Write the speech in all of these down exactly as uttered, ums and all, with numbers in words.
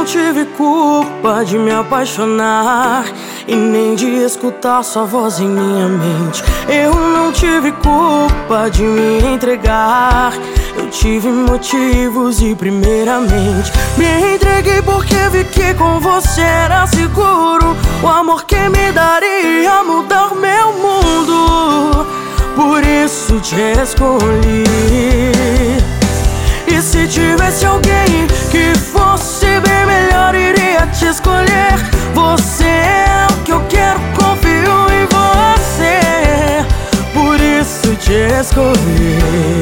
tive culpa de me apaixonar e nem de escutar sua voz em minha mente. Eu não tive culpa de me entregar. Eu tive motivos e primeiramente me entreguei porque vi que com você era seguro. O amor que me daria mudar meu mundo. Por isso te escolhi. E se tivesse alguém que fosse bem melhor, iria te escolher. Você é o que eu quero, confio em você. Por isso te escolhi.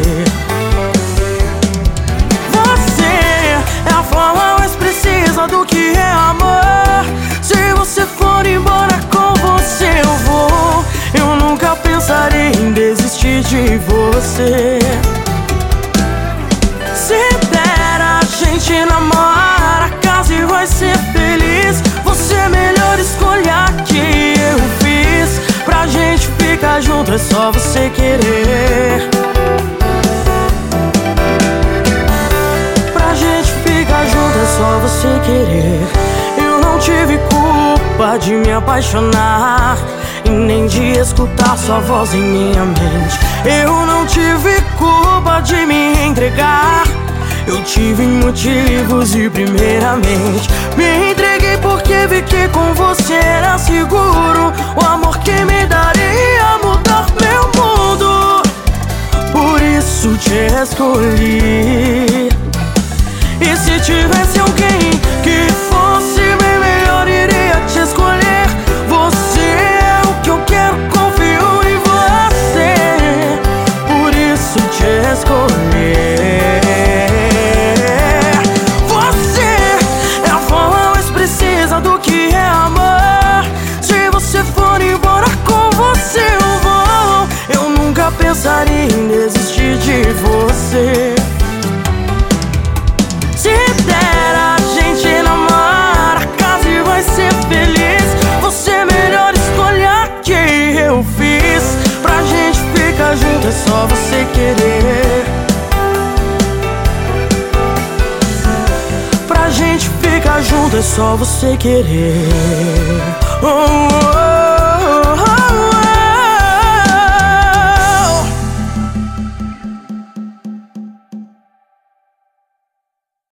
Você é a forma mais precisa do que é amor. Se você for embora, com você eu vou. Eu nunca pensaria em desistir de você. Se der, a gente namora, casa e vai ser feliz. Você é a melhor escolha que eu fiz. Pra gente ficar junto é só você querer. Pra gente ficar junto é só você querer. Eu não tive culpa de me apaixonar e nem de escutar sua voz em minha mente. Eu não tive culpa de me entregar. Eu tive motivos e primeiramente me entreguei porque vi que com você era seguro. O amor que me daria mudar meu mundo. Por isso te escolhi. E se tivesse alguém que fosse bem melhor, iria te escolher. Você é o que eu quero, confio em você. Por isso te escolhi. Você é a forma mais precisa do que é amor. Se você for embora, com você eu vou. Eu nunca pensaria em desistir de você. Se der, a gente namora, casa e vai ser feliz. Você é a melhor escolha que eu fiz. Pra gente ficar junto é só você querer. Pra gente ficar junto é só você querer. Oh, oh.